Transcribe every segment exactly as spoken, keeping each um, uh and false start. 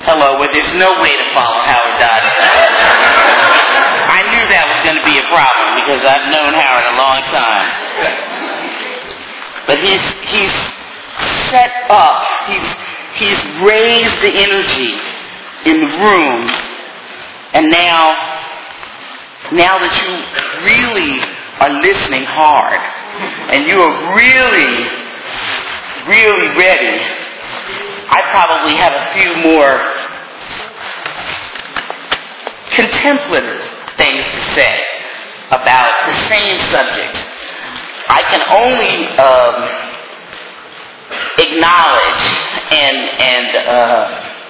Hello, well, there's no way to follow Howard Dodson. I knew that was going to be a problem because I've known Howard a long time. But he's he's set up, he's he's raised the energy in the room, and now now that you really are listening hard and you are really, really ready, I probably have a few more contemplative things to say about the same subject. I can only um, acknowledge and and uh,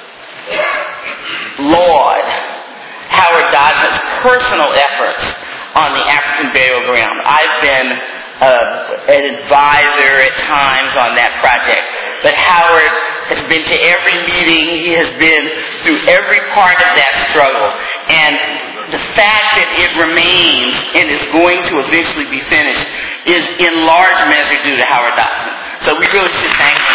laud Howard Dodson's personal efforts on the African burial ground. I've been uh, an advisor at times on that project, but Howard has been to every meeting. He has been through every part of that struggle. And the fact that it remains and is going to eventually be finished is in large measure due to Howard Dodson. So we really should thank him.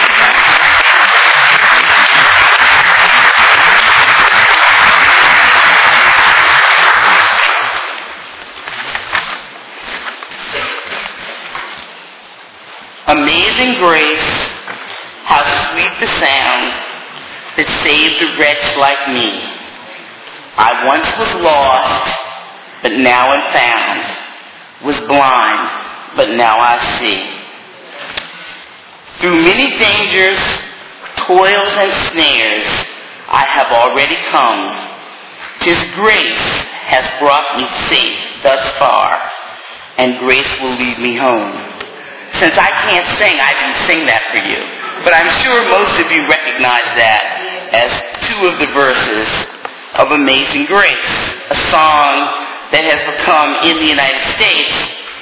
Amazing grace, how sweet the sound that saved a wretch like me. I once was lost, but now am found, was blind, but now I see. Through many dangers, toils, and snares, I have already come. 'Tis grace has brought me safe thus far, and grace will lead me home. Since I can't sing, I can sing that for you. But I'm sure most of you recognize that as two of the verses of Amazing Grace, a song that has become, in the United States,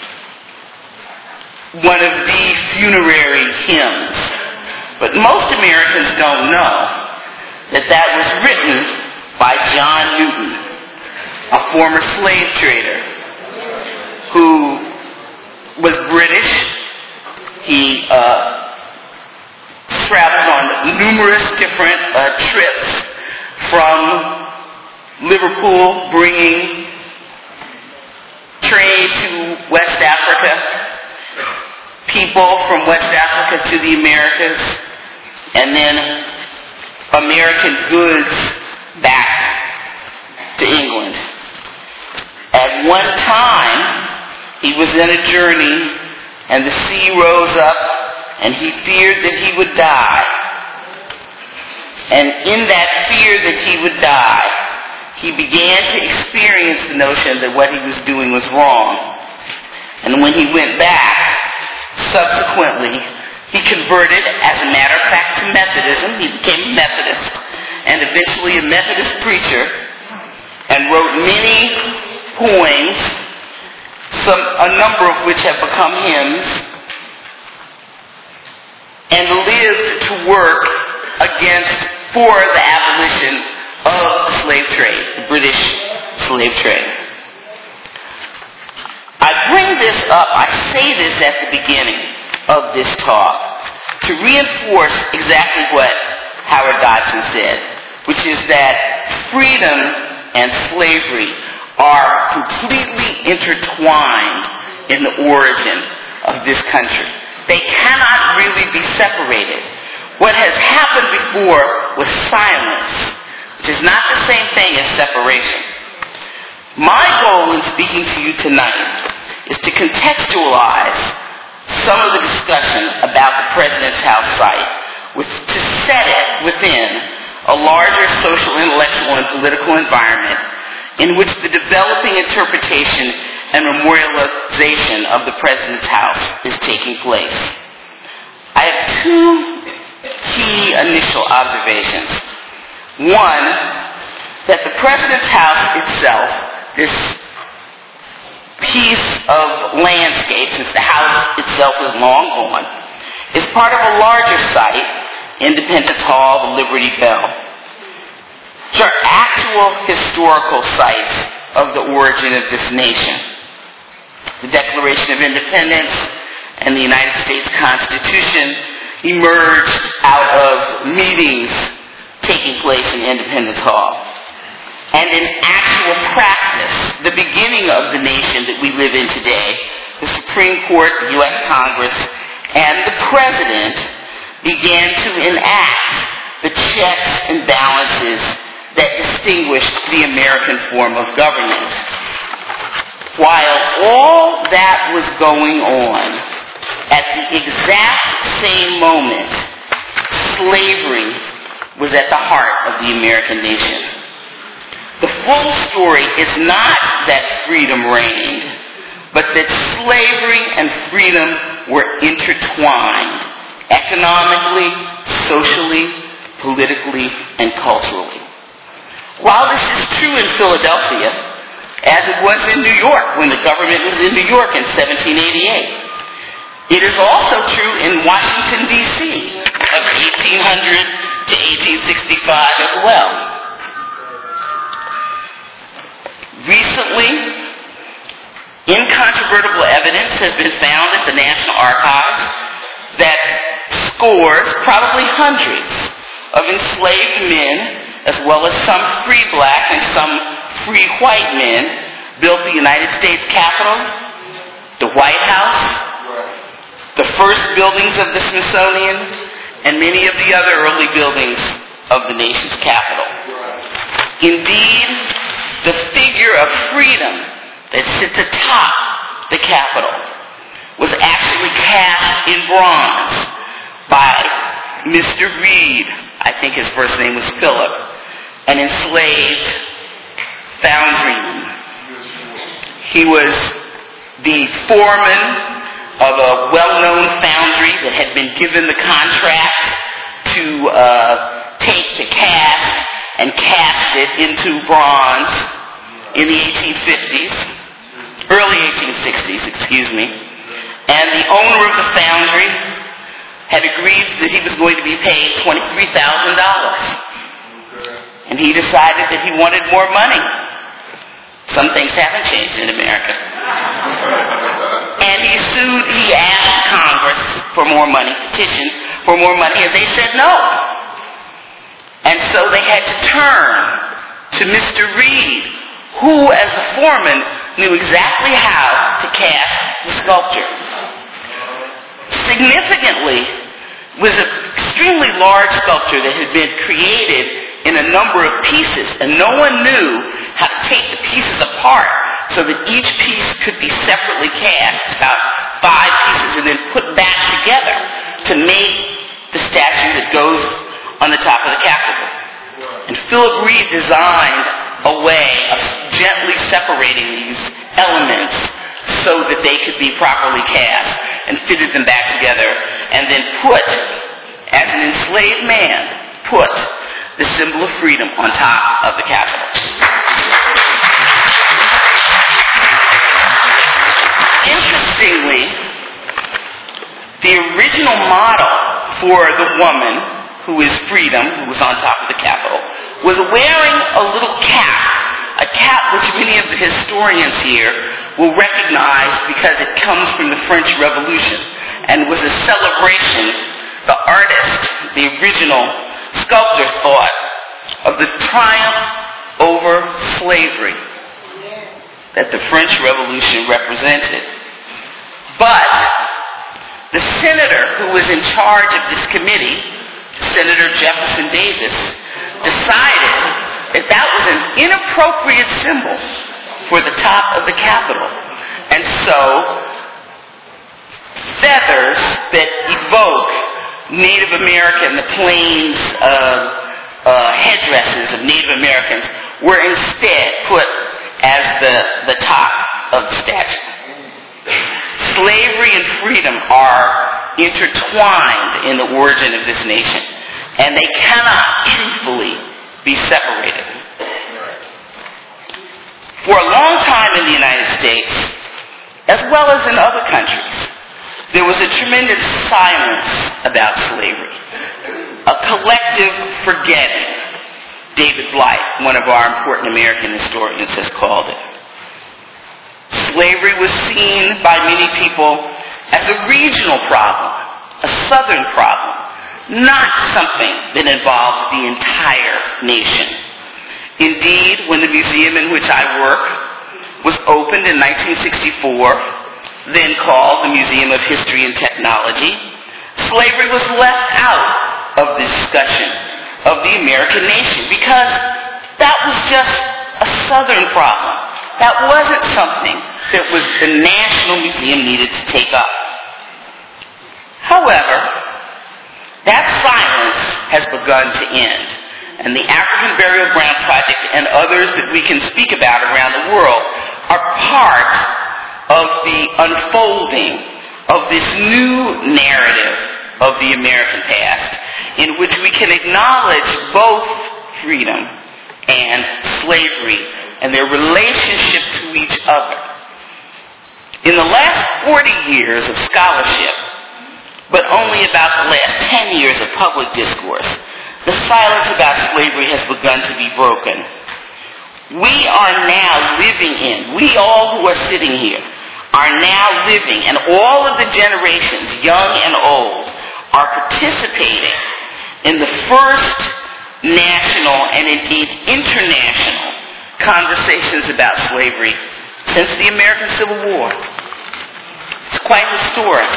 one of the funerary hymns. But most Americans don't know that that was written by John Newton, a former slave trader who was British. He uh, traveled on numerous different uh, trips from Liverpool, bringing trade to West Africa, people from West Africa to the Americas, and then American goods back to England. At one time, he was in a journey, and the sea rose up, and he feared that he would die. And in that fear that he would die, he began to experience the notion that what he was doing was wrong. And when he went back, subsequently, he converted, as a matter of fact, to Methodism. He became a Methodist, and eventually a Methodist preacher, and wrote many poems, some, a number of which have become hymns, and lived to work against, for the abolition of the slave trade, the British slave trade. I bring this up, I say this at the beginning of this talk, to reinforce exactly what Howard Dodson said, which is that freedom and slavery are completely intertwined in the origin of this country. They cannot really be separated. What has happened before was silence, which is not the same thing as separation. My goal in speaking to you tonight is to contextualize some of the discussion about the President's House site, with, to set it within a larger social, intellectual, and political environment in which the developing interpretation and memorialization of the President's House is taking place. I have two key initial observations. One, that the President's House itself, this piece of landscape, since the house itself is long gone, is part of a larger site, Independence Hall, the Liberty Bell, which are actual historical sites of the origin of this nation. The Declaration of Independence and the United States Constitution emerged out of meetings taking place in Independence Hall. And in actual practice, the beginning of the nation that we live in today, the Supreme Court, the U S Congress, and the President began to enact the checks and balances that distinguished the American form of government. While all that was going on, at the exact same moment, slavery was at the heart of the American nation. The full story is not that freedom reigned, but that slavery and freedom were intertwined economically, socially, politically, and culturally. While this is true in Philadelphia, as it was in New York when the government was in New York in seventeen eighty-eight, it is also true in Washington, D C of eighteen hundred to eighteen sixty-five as well. Recently, incontrovertible evidence has been found at the National Archives that scores, probably hundreds, of enslaved men, as well as some free black and some free white men, built the United States Capitol, the White House, the first buildings of the Smithsonian, and many of the other early buildings of the nation's capital. Indeed, the figure of freedom that sits atop the Capitol was actually cast in bronze by Mister Reed, I think his first name was Philip, an enslaved foundryman. He was the foreman of a well-known foundry that had been given the contract to uh, take the cast and cast it into bronze in the eighteen fifties, early eighteen sixties, excuse me. And the owner of the foundry had agreed that he was going to be paid twenty-three thousand dollars. And he decided that he wanted more money. Some things haven't changed in America. And he sued, he asked Congress for more money, petitioned for more money, and they said no. And so they had to turn to Mister Reed, who, as the foreman, knew exactly how to cast the sculpture. Significantly, was an extremely large sculpture that had been created in a number of pieces, and no one knew how to take the pieces apart so that each piece could be separately cast, about five pieces, and then put back together to make the statue that goes on the top of the Capitol. And Philip Reed designed a way of gently separating these elements so that they could be properly cast, and fitted them back together, and then put, as an enslaved man, put the symbol of freedom on top of the Capitol. Interestingly, the original model for the woman who is freedom, who was on top of the Capitol, was wearing a little cap, a cap which many of the historians here will recognize because it comes from the French Revolution and was a celebration. The artist, the original sculptor, thought of the triumph over slavery that the French Revolution represented. But the senator who was in charge of this committee, Senator Jefferson Davis, decided that that was an inappropriate symbol for the top of the Capitol. And so, feathers that evoke Native American, the plains uh, uh, headdresses of Native Americans, were instead put as the, the top of the statue. Slavery and freedom are intertwined in the origin of this nation, and they cannot truthfully be separated. For a long time in the United States, as well as in other countries, there was a tremendous silence about slavery, a collective forgetting, David Blythe, one of our important American historians, has called it. Slavery was seen by many people as a regional problem, a southern problem, not something that involves the entire nation. Indeed, when the museum in which I work was opened in nineteen sixty-four, then called the Museum of History and Technology, slavery was left out of the discussion of the American nation because that was just a Southern problem. That wasn't something that was the National Museum needed to take up. However, that silence has begun to end, and the African Burial Ground Project and others that we can speak about around the world are part of the unfolding of this new narrative of the American past, in which we can acknowledge both freedom and slavery and their relationship to each other. In the last forty years of scholarship, but only about the last ten years of public discourse, the silence about slavery has begun to be broken. We are now living in, we all who are sitting here, are now living, and all of the generations, young and old, are participating in the first national and indeed international conversations about slavery since the American Civil War. It's quite historic.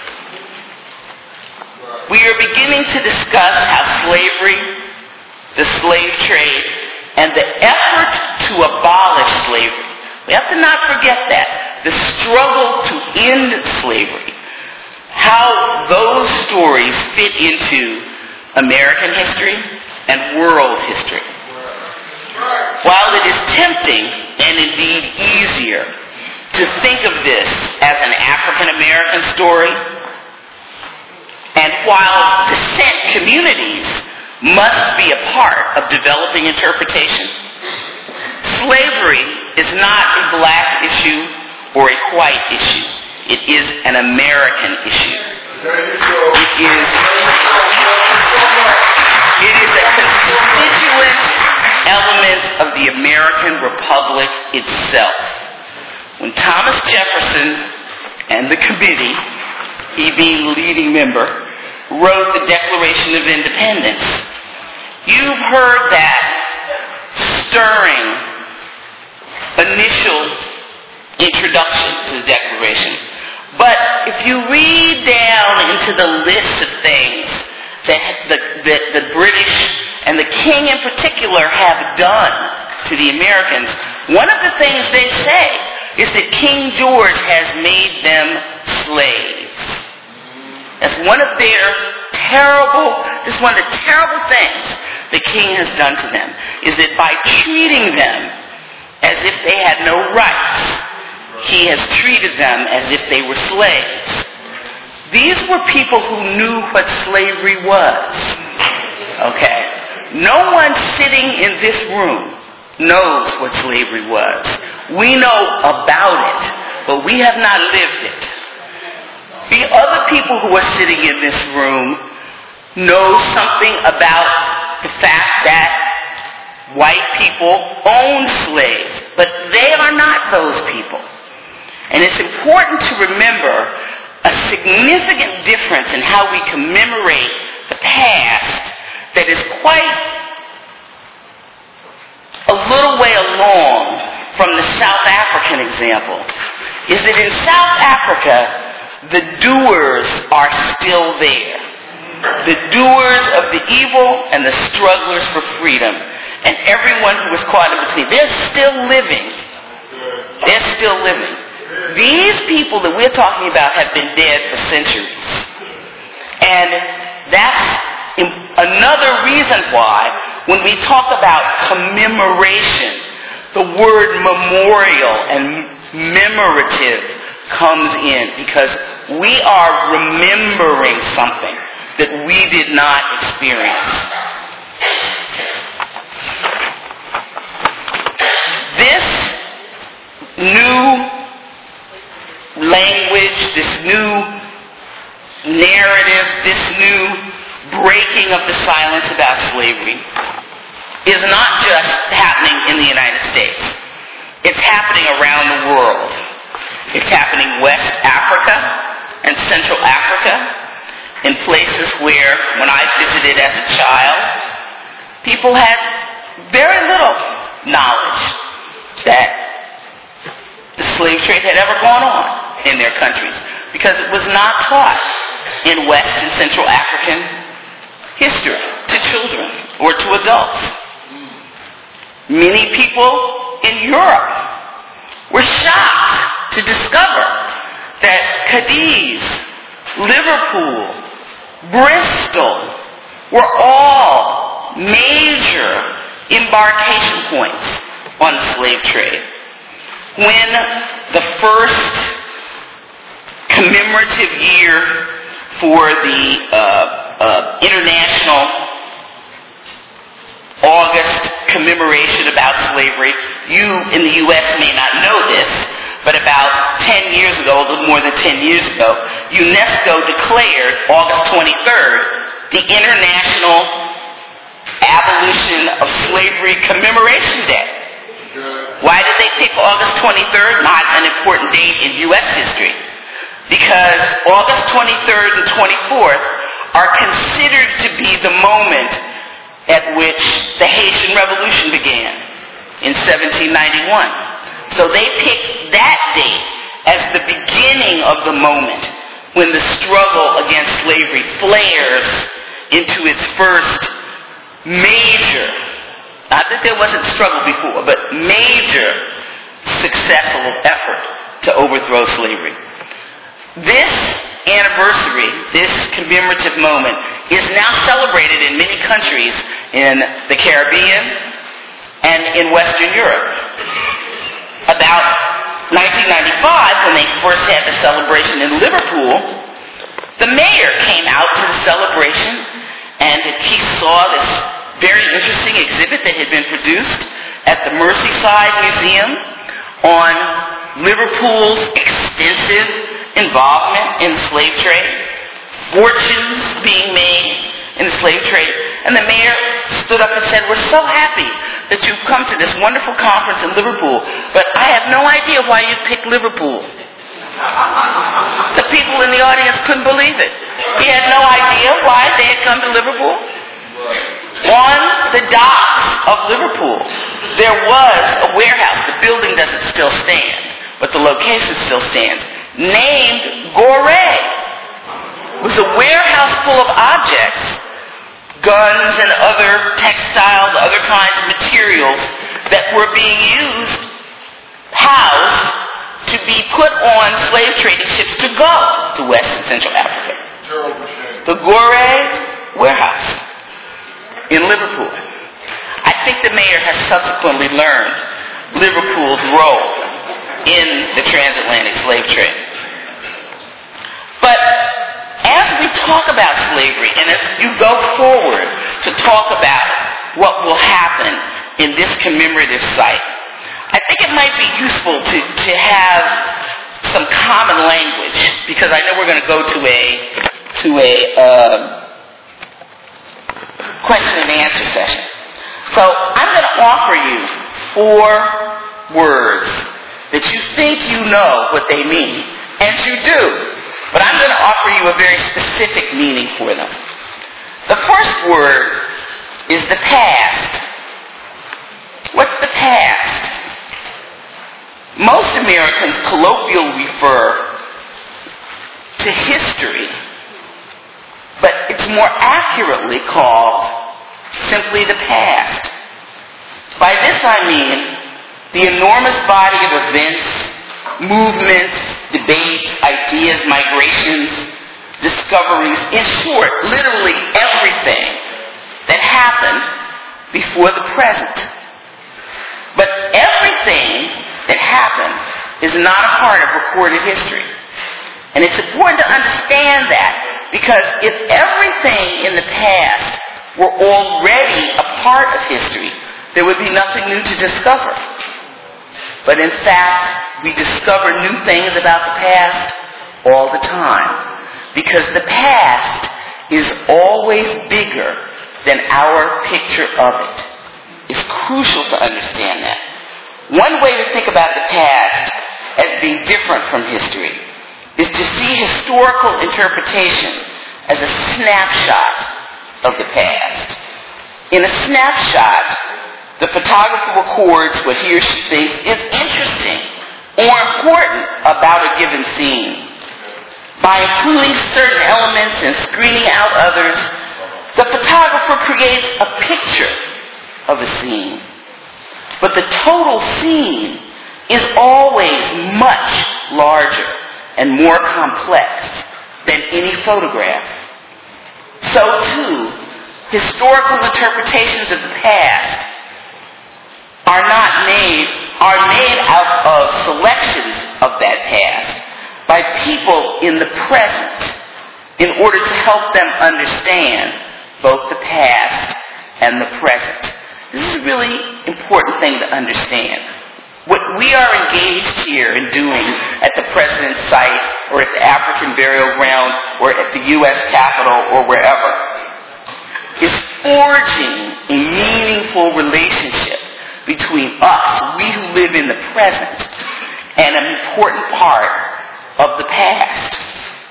We are beginning to discuss how slavery, the slave trade, and the effort to abolish slavery, we have to not forget that, the struggle to end slavery, how those stories fit into American history and world history. While it is tempting and indeed easier to think of this as an African American story, and while descent communities must be a part of developing interpretation, slavery is not a black issue or a white issue. It is an American issue. It is, it is a constituent element of the American Republic itself. When Thomas Jefferson and the committee, he being the leading member, wrote the Declaration of Independence, you've heard that stirring initial introduction to the Declaration. But if you read down into the list of things that the, that the British and the King in particular have done to the Americans, one of the things they say is that King George has made them slaves. That's one of their terrible, this is one of the terrible things the King has done to them, is that by treating them as if they had no rights, he has treated them as if they were slaves. These were people who knew what slavery was. Okay? No one sitting in this room knows what slavery was. We know about it, but we have not lived it. The other people who are sitting in this room know something about the fact that white people own slaves, but they are not those people. And it's important to remember a significant difference in how we commemorate the past that is quite a little way along from the South African example, is that in South Africa, the doers are still there. The doers of the evil and the strugglers for freedom. And everyone who was caught in between, they're still living. They're still living. These people that we're talking about have been dead for centuries. And that's another reason why, when we talk about commemoration, the word memorial and memorative comes in, because we are remembering something that we did not experience. This new language, this new narrative, this new breaking of the silence about slavery is not just happening in the United States. It's happening around the world. It's happening West Africa and Central Africa. in places where, when I visited as a child, people had very little knowledge that the slave trade had ever gone on in their countries, because it was not taught in West and Central African history to children or to adults. Many people in Europe were shocked to discover that Cadiz, Liverpool, Bristol were all major embarkation points on the slave trade. When the first commemorative year for the uh, uh, International August commemoration about slavery, you in the U S may not know this, but about ten years ago, a little more than ten years ago, UNESCO declared August twenty-third the International Abolition of Slavery Commemoration Day. Why did they pick August twenty-third, not an important date in U S history? Because August twenty-third and twenty-fourth are considered to be the moment at which the Haitian Revolution began in seventeen ninety-one. So they picked that date as the beginning of the moment when the struggle against slavery flares into its first major, not that there wasn't struggle before, but major successful effort to overthrow slavery. This anniversary, this commemorative moment, is now celebrated in many countries in the Caribbean and in Western Europe. About nineteen ninety-five, when they first had the celebration in Liverpool, the mayor came out to the celebration and he saw this very interesting exhibit that had been produced at the Merseyside Museum on Liverpool's extensive involvement in the slave trade, fortunes being made in the slave trade. And the mayor stood up and said, "We're so happy that you've come to this wonderful conference in Liverpool, but I have no idea why you picked Liverpool." The people in the audience couldn't believe it. He had no idea why they had come to Liverpool. On the docks of Liverpool, there was a warehouse. The building doesn't still stand, but the location still stands, named Gorée. It was a warehouse full of objects, guns and other textiles, other kinds of materials that were being used, housed, to be put on slave trading ships to go to West and Central Africa. The Gorée warehouse in Liverpool. I think the mayor has subsequently learned Liverpool's role in the transatlantic slave trade. But as we talk about slavery, and as you go forward to talk about what will happen in this commemorative site, I think it might be useful to, to have some common language, because I know we're going to go to a to a uh, question and answer session. So I'm going to offer you four words that you think you know what they mean, and you do. But I'm going to offer you a very specific meaning for them. The first word is the past. What's the past? Most Americans colloquially refer to history, but it's more accurately called simply the past. By this I mean the enormous body of events, movements, debates, ideas, migrations, discoveries, in short, literally everything that happened before the present. But everything that happened is not a part of recorded history. And it's important to understand that, because if everything in the past were already a part of history, there would be nothing new to discover. But in fact, we discover new things about the past all the time, because the past is always bigger than our picture of it. It's crucial to understand that. One way to think about the past as being different from history is to see historical interpretation as a snapshot of the past. In a snapshot, the photographer records what he or she thinks is interesting or important about a given scene. By including certain elements and screening out others, the photographer creates a picture of a scene. But the total scene is always much larger and more complex than any photograph. So too, historical interpretations of the past are not made, are made out of selections of that past by people in the present in order to help them understand both the past and the present. This is a really important thing to understand. What we are engaged here in doing at the President's site or at the African Burial Ground or at the U S Capitol or wherever is forging a meaningful relationship between us, we who live in the present, and an important part of the past.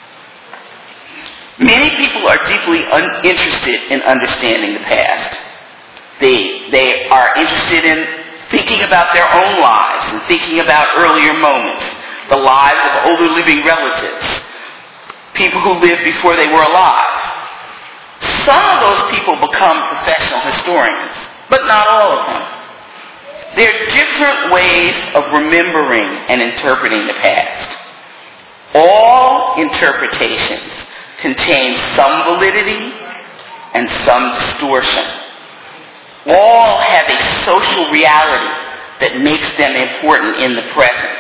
Many people are deeply un- interested in understanding the past. They, they are interested in thinking about their own lives and thinking about earlier moments, the lives of older living relatives, people who lived before they were alive. Some of those people become professional historians, but not all of them. There are different ways of remembering and interpreting the past. All interpretations contain some validity and some distortion. All have a social reality that makes them important in the present.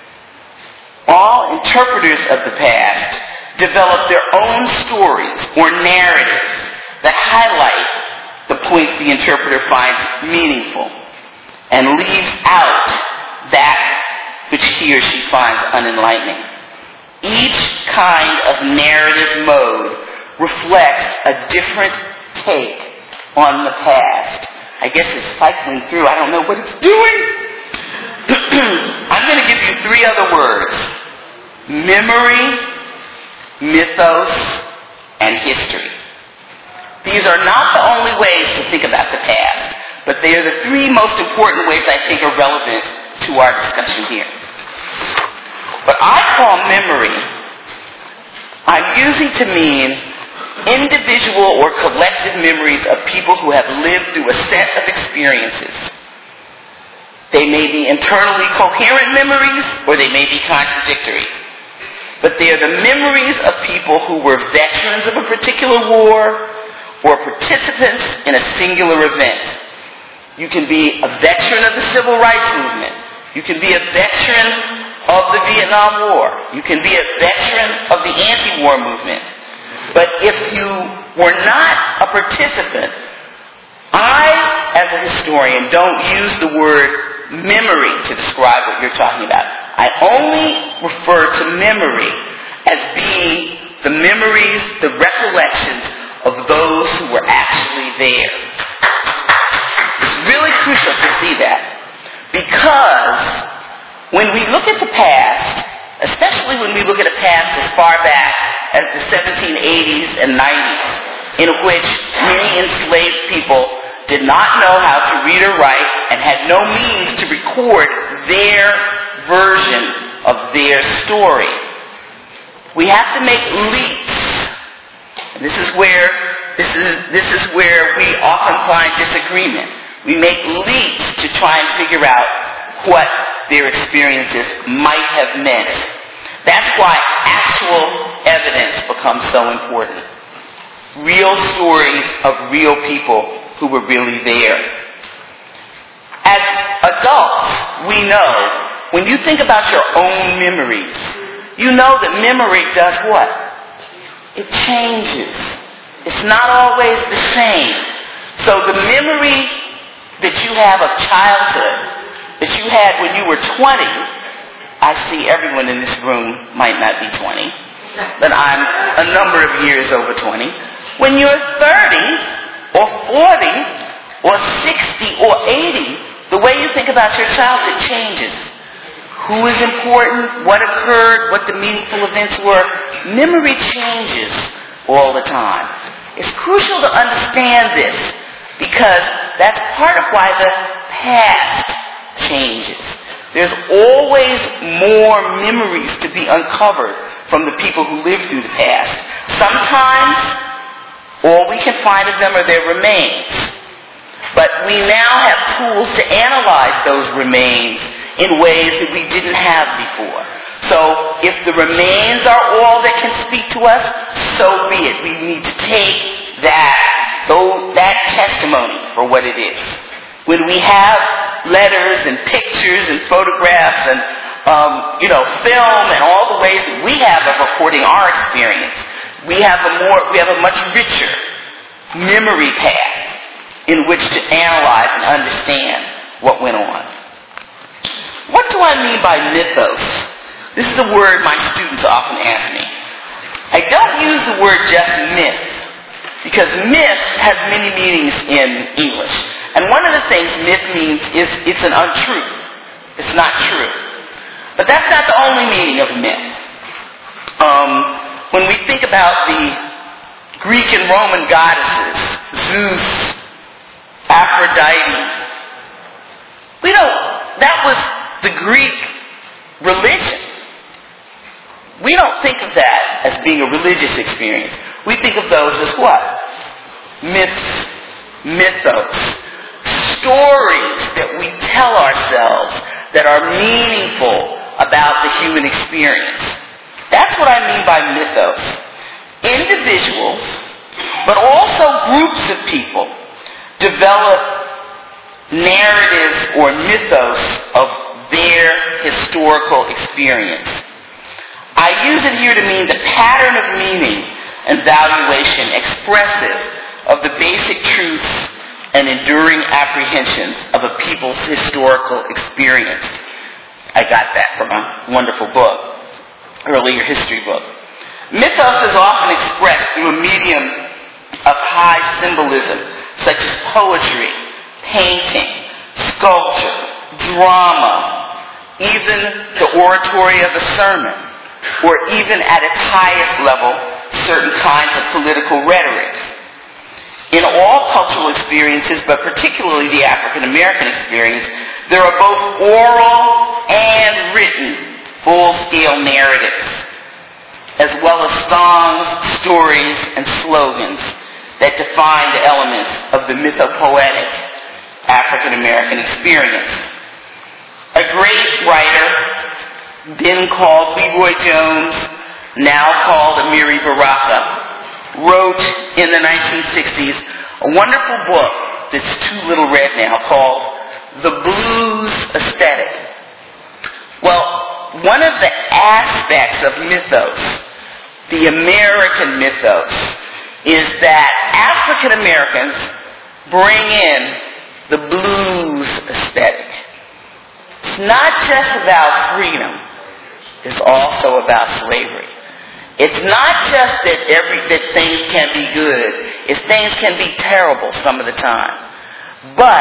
All interpreters of the past develop their own stories or narratives that highlight the points the interpreter finds meaningful and leaves out that which he or she finds unenlightening. Each kind of narrative mode reflects a different take on the past. I guess it's cycling through. I don't know what it's doing. I'm going to give you three other words. Memory, mythos, and history. These are not the only ways to think about the past, but they are the three most important ways I think are relevant to our discussion here. What I call memory, I'm using to mean individual or collective memories of people who have lived through a set of experiences. They may be internally coherent memories, or they may be contradictory. But they are the memories of people who were veterans of a particular war or participants in a singular event. You can be a veteran of the Civil Rights Movement. You can be a veteran of the Vietnam War. You can be a veteran of the anti-war movement. But if you were not a participant, I, as a historian, don't use the word memory to describe what you're talking about. I only refer to memory as being the memories, the recollections of those who were actually there. It's really crucial to see that. Because when we look at the past, especially when we look at a past as far back as the seventeen eighties and nineties, in which many enslaved people did not know how to read or write and had no means to record their version of their story, we have to make leaps. And this is where this is this is where we often find disagreement. We make leaps to try and figure out what their experiences might have meant. That's why actual evidence becomes so important. Real stories of real people who were really there. As adults, we know, when you think about your own memories, you know that memory does what? It changes. It's not always the same. So the memory that you have of childhood, that you had when you were twenty, I see everyone in this room might not be twenty, but I'm a number of years over twenty. When you're thirty or forty or sixty or eighty, the way you think about your childhood changes. Who is important, what occurred, what the meaningful events were. Memory changes all the time. It's crucial to understand this because that's part of why the past changes. There's always more memories to be uncovered from the people who lived through the past. Sometimes all we can find of them are their remains. But we now have tools to analyze those remains in ways that we didn't have before. So if the remains are all that can speak to us, so be it. We need to take that, though, that testimony for what it is. When we have letters and pictures and photographs and um, you know, film and all the ways that we have of recording our experience, we have a more, we have a much richer memory path in which to analyze and understand what went on. What do I mean by mythos? This is a word my students often ask me. I don't use the word just myth, because myth has many meanings in English. And one of the things myth means is it's an untruth. It's not true. But that's not the only meaning of myth. Um, when we think about the Greek and Roman goddesses, Zeus, Aphrodite, we don't, that was the Greek religion. We don't think of that as being a religious experience. We think of those as what? Myths, mythos. Stories that we tell ourselves that are meaningful about the human experience. That's what I mean by mythos. Individuals, but also groups of people, develop narratives or mythos of their historical experience. I use it here to mean the pattern of meaning and valuation expressive of the basic truths and enduring apprehensions of a people's historical experience. I got that from a wonderful book, earlier history book. Mythos is often expressed through a medium of high symbolism, such as poetry, painting, sculpture, drama, even the oratory of a sermon, or even at its highest level, certain kinds of political rhetoric. In all cultural experiences, but particularly the African American experience, there are both oral and written full-scale narratives, as well as songs, stories, and slogans that define the elements of the mythopoetic African American experience. A great writer, then called Leroy Jones, now called Amiri Baraka, wrote in the nineteen sixties a wonderful book that's too little read now called The Blues Aesthetic. Well, one of the aspects of mythos, the American mythos, is that African Americans bring in the blues aesthetic. It's not just about freedom, it's also about slavery. It's not just that every that things can be good, it's things can be terrible some of the time. But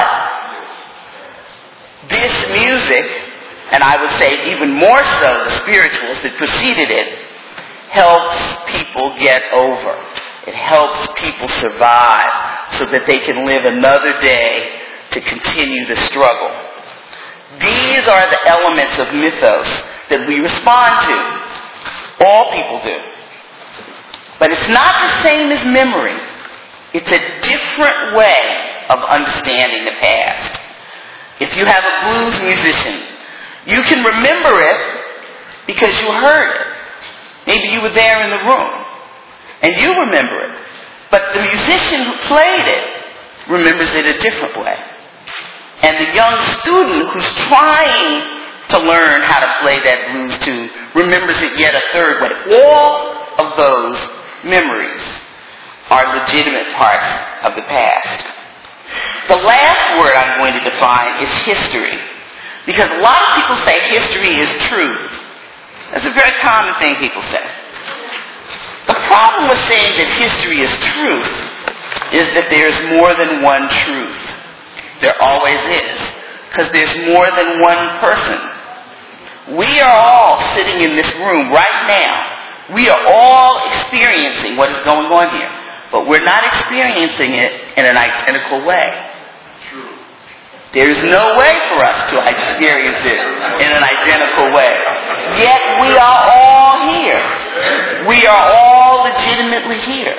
this music, and I would say even more so the spirituals that preceded it, helps people get over. It helps people survive so that they can live another day to continue the struggle. These are the elements of mythos that we respond to. All people do. But it's not the same as memory. It's a different way of understanding the past. If you have a blues musician, you can remember it because you heard it. Maybe you were there in the room, and you remember it. But the musician who played it remembers it a different way. And the young student who's trying to learn how to play that blues tune remembers it yet a third way. All of those memories are legitimate parts of the past. The last word I'm going to define is history. Because a lot of people say history is truth. That's a very common thing people say. The problem with saying that history is truth is that there's more than one truth. There always is. Because there's more than one person. We are all sitting in this room right now We are all experiencing what is going on here, but we're not experiencing it in an identical way. There's no way for us to experience it in an identical way. Yet we are all here. We are all legitimately here.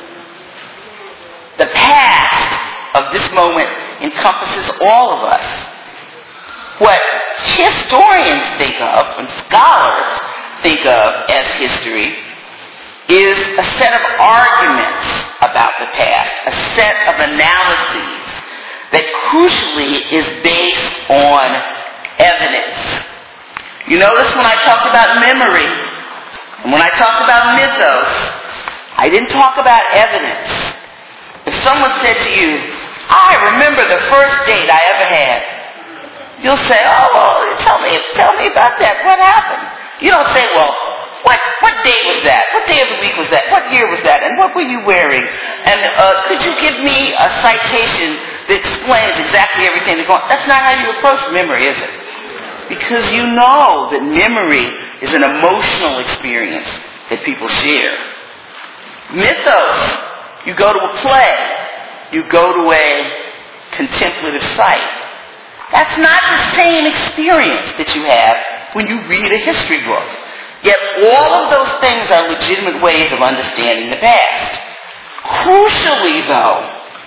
The past of this moment encompasses all of us. What historians think of, and scholars think of as history, is a set of arguments about the past, a set of analyses that crucially is based on evidence. You notice when I talked about memory, and when I talked about mythos, I didn't talk about evidence. If someone said to you, I remember the first date I ever had, you'll say, oh, well, tell me, tell me about that. What happened? You don't say, well, what what day was that? What day of the week was that? What year was that? And what were you wearing? And uh, could you give me a citation that explains exactly everything that's going on? That's not how you approach memory, is it? Because you know that memory is an emotional experience that people share. Mythos, you go to a play, you go to a contemplative site. That's not the same experience that you have when you read a history book. Yet all of those things are legitimate ways of understanding the past. Crucially, though,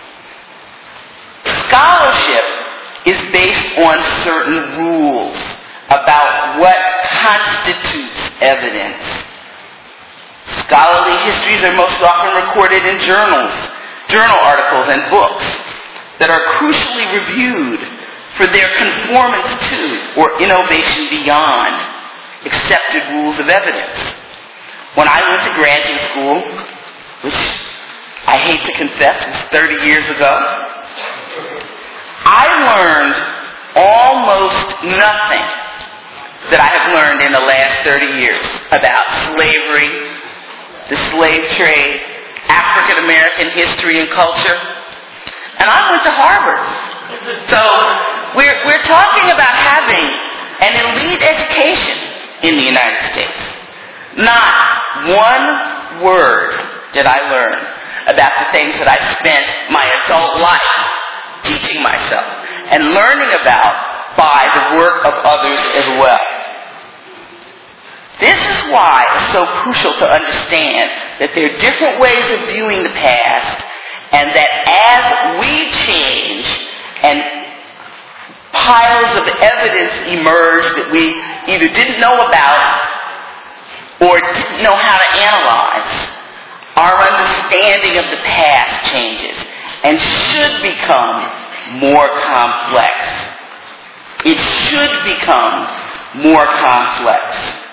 scholarship is based on certain rules about what constitutes evidence. Scholarly histories are most often recorded in journals, journal articles, and books that are crucially reviewed for their conformance to or innovation beyond accepted rules of evidence. When I went to graduate school, which I hate to confess was thirty years ago, I learned almost nothing that I have learned in the last thirty years about slavery, the slave trade, African American history and culture. And I went to Harvard. So we're, we're talking about having an elite education in the United States. Not one word did I learn about the things that I spent my adult life teaching myself and learning about by the work of others as well. This is why it's so crucial to understand that there are different ways of viewing the past, and that as we change and piles of evidence emerge that we either didn't know about or didn't know how to analyze, our understanding of the past changes and should become more complex. It should become more complex.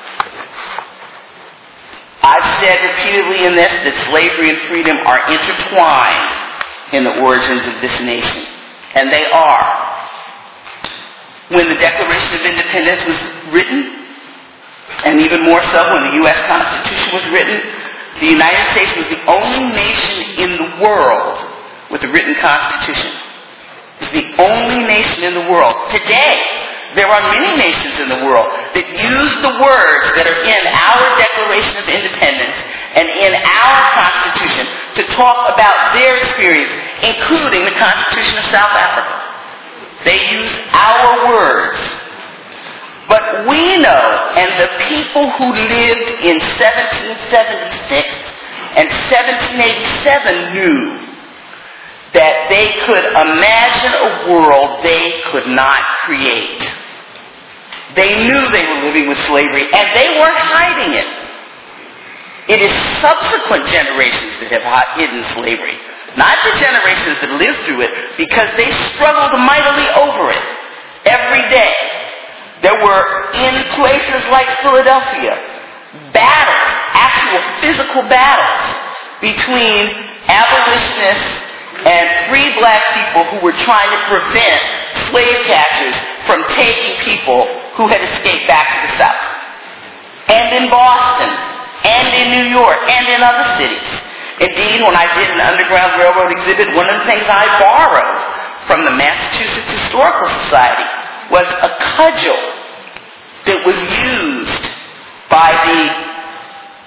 I've said repeatedly in this that slavery and freedom are intertwined in the origins of this nation. And they are. When the Declaration of Independence was written, and even more so when the U S Constitution was written, the United States was the only nation in the world with a written constitution. It's the only nation in the world. Today, there are many nations in the world that use the words that are in our Declaration of Independence and in our Constitution to talk about their experience, including the Constitution of South Africa. They use our words. But we know, and the people who lived in seventeen seventy-six and seventeen eighty-seven knew that they could imagine a world they could not create. They knew they were living with slavery, and they weren't hiding it. It is subsequent generations that have hidden slavery, not the generations that lived through it, because they struggled mightily over it every day. There were, in places like Philadelphia, battles, actual physical battles between abolitionists and free black people who were trying to prevent slave catchers from taking people who had escaped back to the South. And in Boston, and in New York, and in other cities. Indeed, when I did an Underground Railroad exhibit, one of the things I borrowed from the Massachusetts Historical Society was a cudgel that was used by the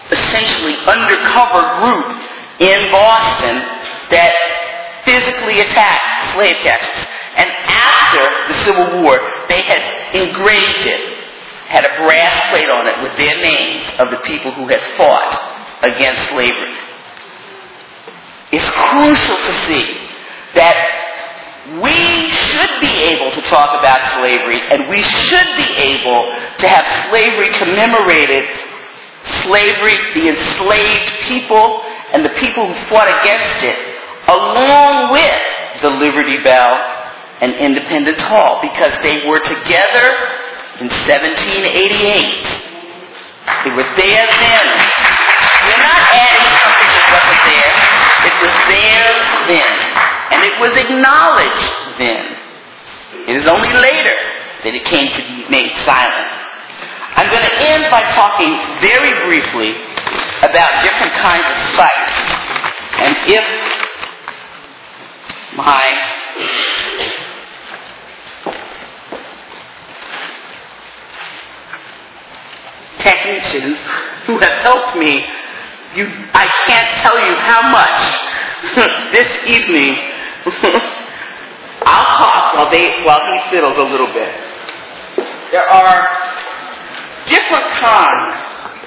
essentially undercover group in Boston that physically attacked slave catchers. And after the Civil War, they had engraved it, had a brass plate on it with their names of the people who had fought against slavery. It's crucial to see that we should be able to talk about slavery, and we should be able to have slavery commemorated, slavery, the enslaved people, and the people who fought against it, along with the Liberty Bell and Independence Hall, because they were together in seventeen eighty-eight. They were there then. We're not adding something that wasn't there. It was there then. And it was acknowledged then. It is only later that it came to be made silent. I'm going to end by talking very briefly about different kinds of sites. And if my technicians who have helped me, you, I can't tell you how much this evening I'll talk while, they, while he fiddles a little bit. There are different kinds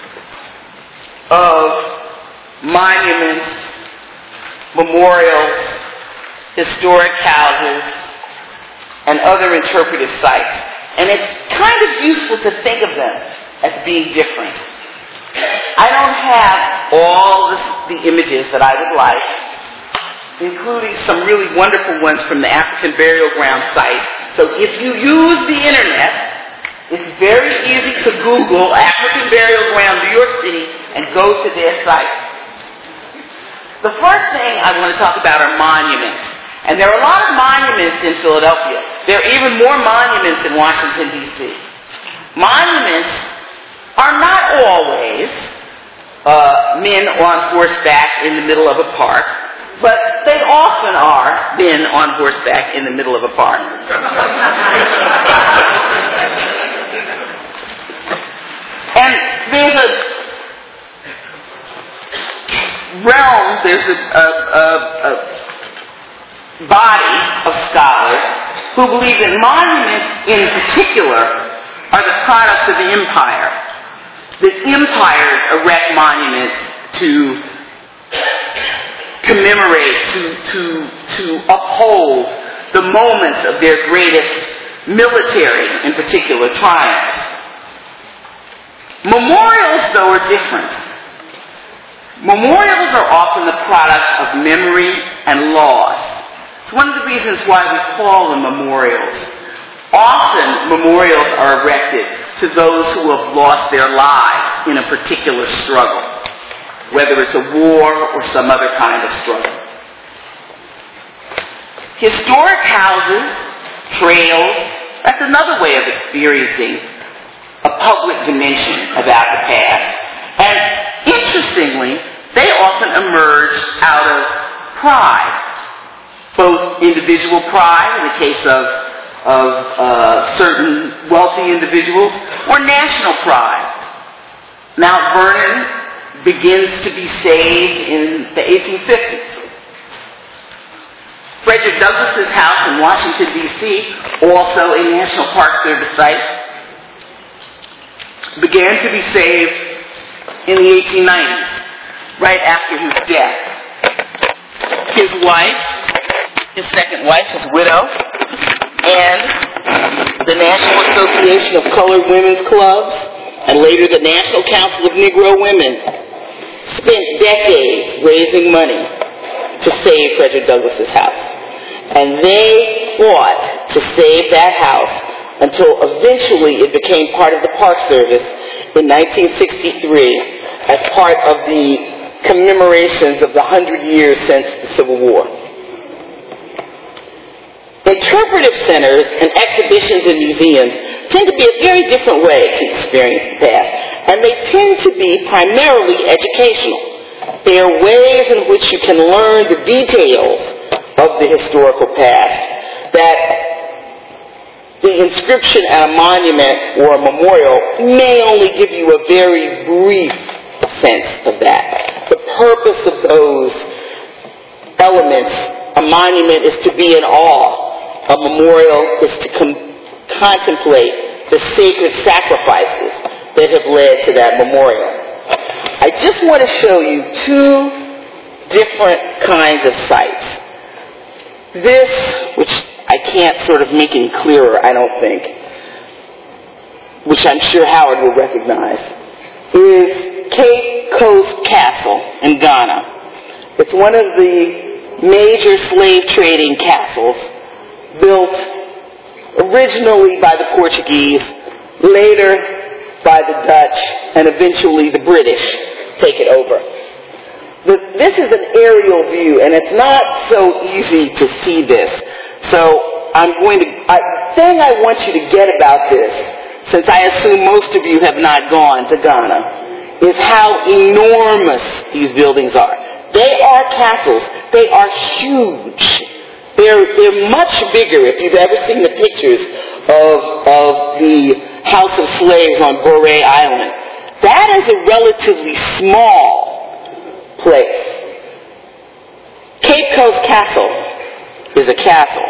of monuments, memorials, historic houses, and other interpretive sites. And it's kind of useful to think of them as being different. I don't have all the, the images that I would like, including some really wonderful ones from the African Burial Ground site. So if you use the internet, it's very easy to Google African Burial Ground, New York City, and go to their site. The first thing I want to talk about are monuments. And there are a lot of monuments in Philadelphia. There are even more monuments in Washington, D C Monuments are not always uh, men on horseback in the middle of a park, but they often are men on horseback in the middle of a park. And there's a realm, there's a, a, a, a body of scholars who believe that monuments in particular are the products of the empire. That empires erect monuments to commemorate, to, to, to uphold the moments of their greatest military, in particular, triumphs. Memorials, though, are different. Memorials are often the product of memory and loss. It's one of the reasons why we call them memorials. Often, memorials are erected to those who have lost their lives in a particular struggle, whether it's a war or some other kind of struggle. Historic houses, trails, that's another way of experiencing a public dimension about the past. And interestingly, they often emerge out of pride, both individual pride in the case of of uh, certain wealthy individuals, or national pride. Mount Vernon begins to be saved in the eighteen fifties. Frederick Douglass's house in Washington, D C, also a National Park Service site, began to be saved in the eighteen nineties, right after his death. His wife, his second wife, his widow, and the National Association of Colored Women's Clubs, and later the National Council of Negro Women, spent decades raising money to save Frederick Douglass's house. And they fought to save that house until eventually it became part of the Park Service in nineteen sixty-three as part of the commemorations of the hundred years since the Civil War. Interpretive centers and exhibitions and museums tend to be a very different way to experience the past, and they tend to be primarily educational. They are ways in which you can learn the details of the historical past that the inscription at a monument or a memorial may only give you a very brief sense of that. The purpose of those elements, a monument is to be in awe. A memorial is to com- contemplate the sacred sacrifices that have led to that memorial. I just want to show you two different kinds of sites. This, which I can't sort of make any clearer, I don't think, which I'm sure Howard will recognize, is Cape Coast Castle in Ghana. It's one of the major slave trading castles built originally by the Portuguese, later by the Dutch, and eventually the British take it over. This is an aerial view, and it's not so easy to see this. So I'm going to, the thing I want you to get about this, since I assume most of you have not gone to Ghana, is how enormous these buildings are. They are castles. They are huge. They're, they're much bigger, if you've ever seen the pictures of, of the House of Slaves on Gorée Island. That is a relatively small place. Cape Coast Castle is a castle.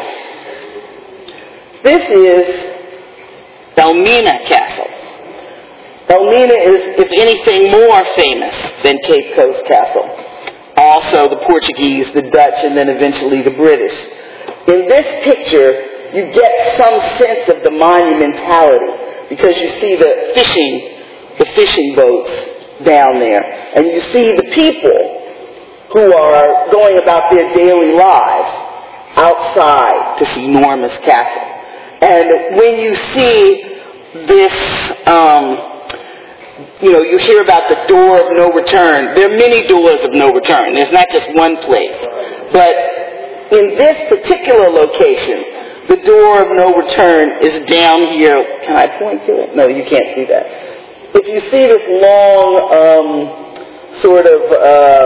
This is Elmina Castle. Elmina is, if anything, more famous than Cape Coast Castle. Also the Portuguese, the Dutch, and then eventually the British. In this picture, you get some sense of the monumentality because you see the fishing, the fishing boats down there, and you see the people who are going about their daily lives outside this enormous castle. And when you see this, um, you know, you hear about the door of no return. There are many doors of no return. There's not just one place. But in this particular location, the door of no return is down here. Can I point to it? No, you can't see that. If you see this long um, sort of uh,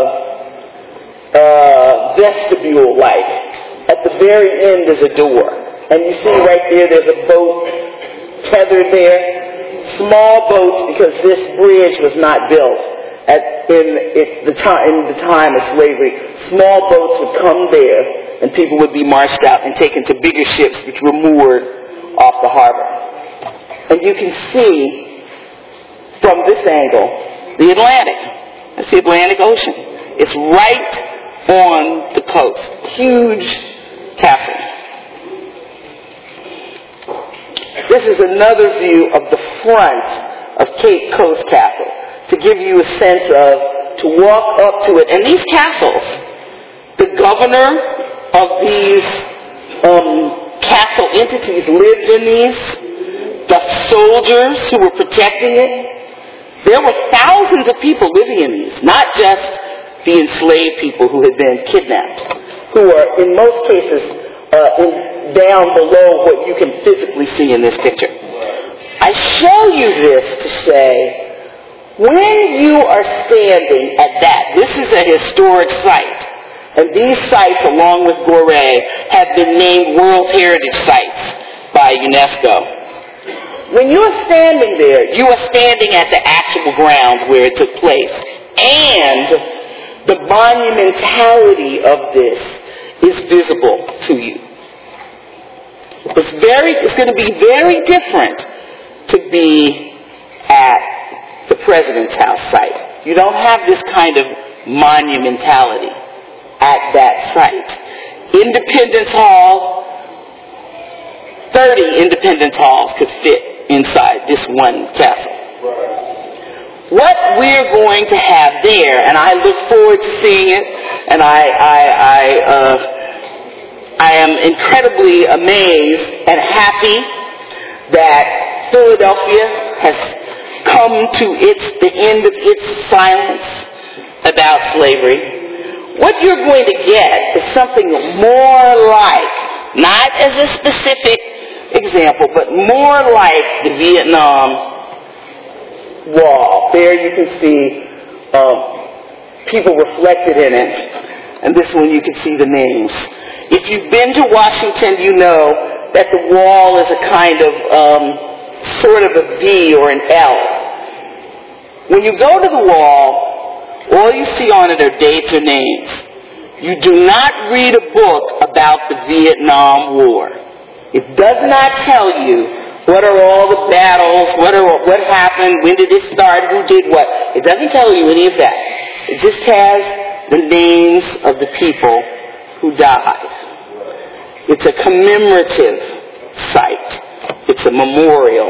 uh, vestibule-like, at the very end is a door. And you see right there, there's a boat tethered there. Small boats, because this bridge was not built at, in, in, the time, in the time of slavery. Small boats would come there, and people would be marched out and taken to bigger ships which were moored off the harbor. And you can see from this angle the Atlantic. That's the Atlantic Ocean. It's right on the coast. Huge castle. This is another view of the front of Cape Coast Castle to give you a sense of, to walk up to it. And these castles, the governor of these um, castle entities lived in these, the soldiers who were protecting it. There were thousands of people living in these, not just the enslaved people who had been kidnapped, who are in most cases uh, in down below what you can physically see in this picture. I show you this to say, when you are standing at that, this is a historic site, and these sites, along with Gorée, have been named World Heritage Sites by UNESCO. When you are standing there, you are standing at the actual ground where it took place, and the monumentality of this is visible to you. It's very, it's going to be very different to be at the President's House site. You don't have this kind of monumentality at that site. Independence Hall, thirty Independence Halls could fit inside this one castle. What we're going to have there, and I look forward to seeing it, and I, I, I, uh, I am incredibly amazed and happy that Philadelphia has come to its, the end of its silence about slavery. What you're going to get is something more like, not as a specific example, but more like the Vietnam Wall. There you can see um, people reflected in it, and this one you can see the names. If you've been to Washington, you know that the wall is a kind of um, sort of a V or an L. When you go to the wall, All you see on it are dates or names. You do not read a book about the Vietnam War. It does not tell you what are all the battles, what are what happened, when did it start, who did what. It doesn't tell you any of that. It just has the names of the people who died. It's a commemorative site. It's a memorial.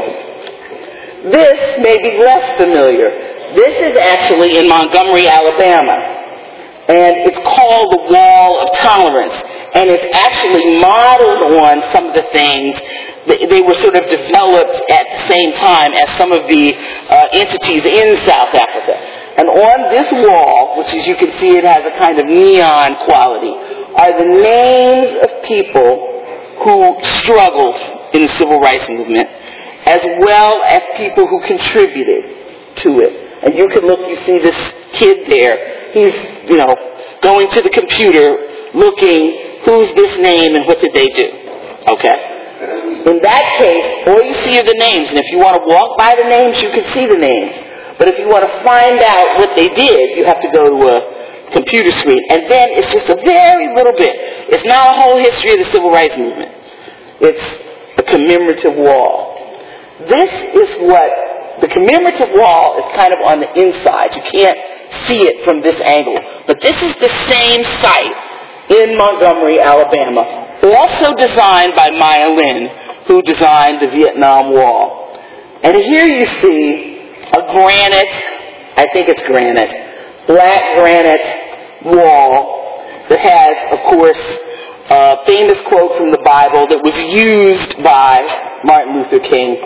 This may be less familiar. This is actually in Montgomery, Alabama. And it's called the Wall of Tolerance. And it's actually modeled on some of the things. They were sort of developed at the same time as some of the uh, entities in South Africa. And on this wall, which as you can see it has a kind of neon quality, are the names of people who struggled in the civil rights movement, as well as people who contributed to it. And you can look, you see this kid there, he's, you know, going to the computer, looking, who's this name and what did they do? Okay? In that case, all you see are the names, and if you want to walk by the names, you can see the names. But if you want to find out what they did, you have to go to a computer screen. And then it's just a very little bit. It's not a whole history of the civil rights movement. It's a commemorative wall. This is what, the commemorative wall is kind of on the inside. You can't see it from this angle. But this is the same site in Montgomery, Alabama, also designed by Maya Lin, who designed the Vietnam Wall. And here you see a granite, I think it's granite, black granite wall that has, of course, a famous quote from the Bible that was used by Martin Luther King.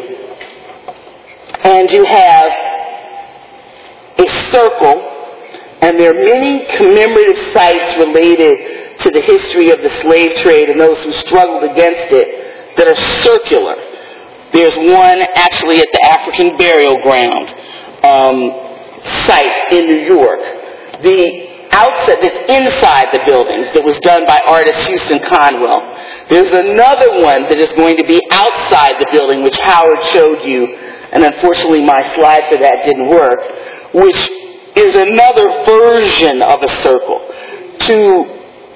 And you have a circle, and there are many commemorative sites related to the history of the slave trade and those who struggled against it that are circular. There's one actually at the African Burial Ground um, site in New York. The outset that's inside the building that was done by artist Houston Conwell. There's another one that is going to be outside the building, which Howard showed you, and unfortunately my slide for that didn't work, which is another version of a circle to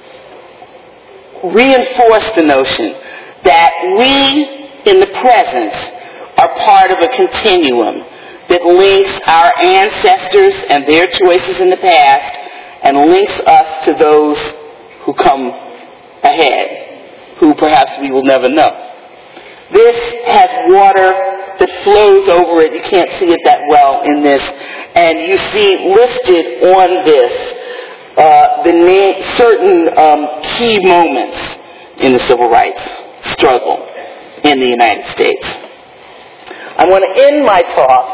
reinforce the notion that we in the present are part of a continuum that links our ancestors and their choices in the past and links us to those who come ahead, who perhaps we will never know. This has water that flows over it. You can't see it that well in this. And you see listed on this Uh, the name, certain um, key moments in the civil rights struggle in the United States. I want to end my talk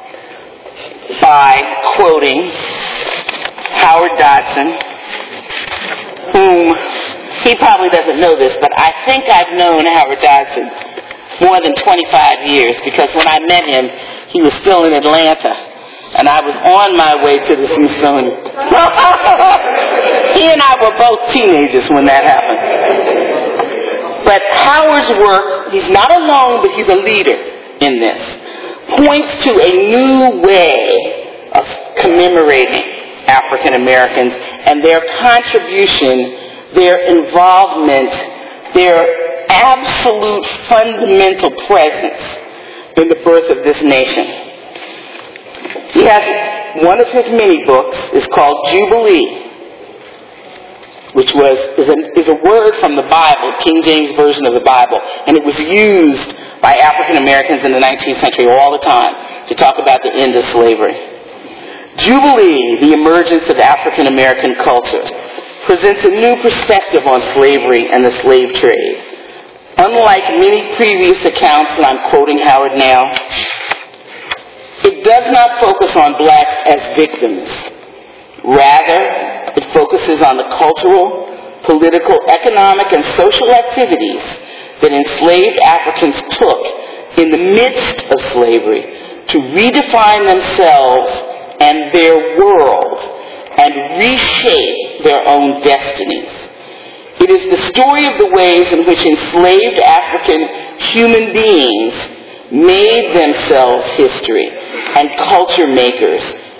by quoting Howard Dodson, whom, he probably doesn't know this, but I think I've known Howard Dodson more than twenty-five years, because when I met him, he was still in Atlanta. And I was on my way to the Smithsonian. He and I were both teenagers when that happened. But Howard's work, he's not alone, but he's a leader in this, points to a new way of commemorating African Americans and their contribution, their involvement, their absolute fundamental presence in the birth of this nation. He has one of his many books is called Jubilee, which was is a, is a word from the Bible, King James Version of the Bible, and it was used by African Americans in the nineteenth century all the time to talk about the end of slavery. Jubilee, the emergence of African American culture, presents a new perspective on slavery and the slave trade. Unlike many previous accounts, and I'm quoting Howard now, it does not focus on blacks as victims. Rather, it focuses on the cultural, political, economic, and social activities that enslaved Africans took in the midst of slavery to redefine themselves and their world and reshape their own destinies. It is the story of the ways in which enslaved African human beings made themselves history and culture makers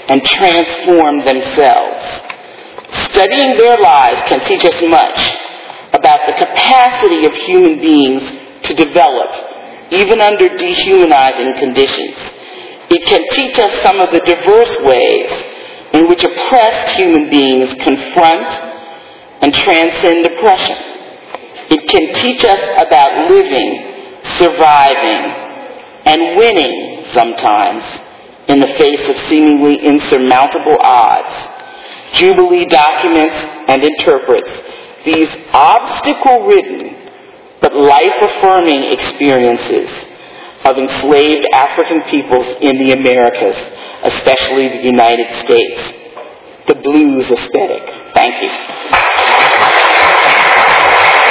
and transform themselves. Studying their lives can teach us much about the capacity of human beings to develop, even under dehumanizing conditions. It can teach us some of the diverse ways in which oppressed human beings confront and transcend oppression. It can teach us about living, surviving, and winning sometimes in the face of seemingly insurmountable odds. Jubilee documents and interprets these obstacle-ridden but life-affirming experiences of enslaved African peoples in the Americas, especially the United States. The blues aesthetic. Thank you.